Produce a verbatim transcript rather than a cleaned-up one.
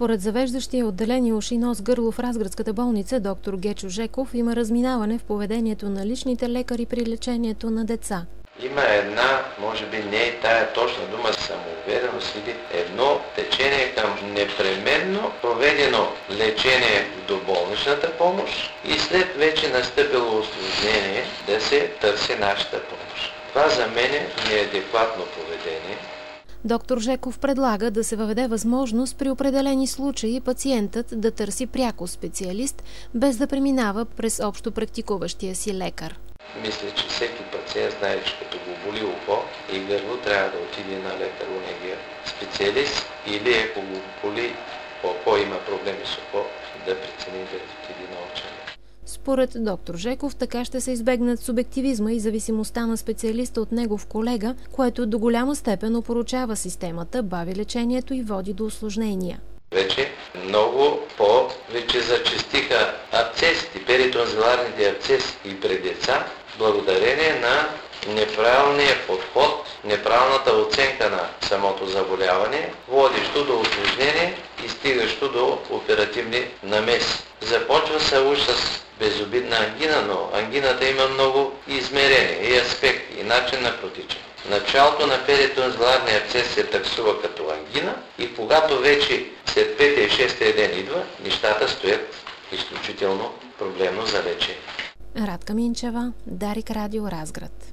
Според завеждащия отделение уши, нос, гърло в Разградската болница доктор Гечо Жеков има разминаване в поведението на личните лекари при лечението на деца. Има една, може би не е тая точна дума, самоувереност или едно течение към непременно проведено лечение до болничната помощ и след вече настъпило усложнение да се търси нашата помощ. Това за мен не е адекватно поведение. Доктор Жеков предлага да се въведе възможност при определени случаи пациентът да търси пряко специалист, без да преминава през общо практикуващия си лекар. Мисля, че всеки пациент знае, че като го боли ухо и гърло, трябва да отиде на лекар, онегия специалист, или ако го боли око, има проблеми с око, да прецени да отиде на очен. Според доктор Жеков, така ще се избегнат субективизма и зависимостта на специалиста от негов колега, което до голяма степен опорочава системата, бави лечението и води до усложнения. Вече много повече зачестиха абцесите, перитонзиларните абцеси и при деца, благодарение на неправилния подход, неправилната оценка на самото заболяване, водещо до усложнение и стигащо до оперативни намеси. Започва се уж с безобидна ангина, но ангината има много измерения и аспекти и начин на протичане. Началото на перитонзиларния абсцес се таксува като ангина и когато вече след петия и шестия ден идва, нещата стоят изключително проблемно за лечение. Радка Минчева, Дарик Радио, Разград.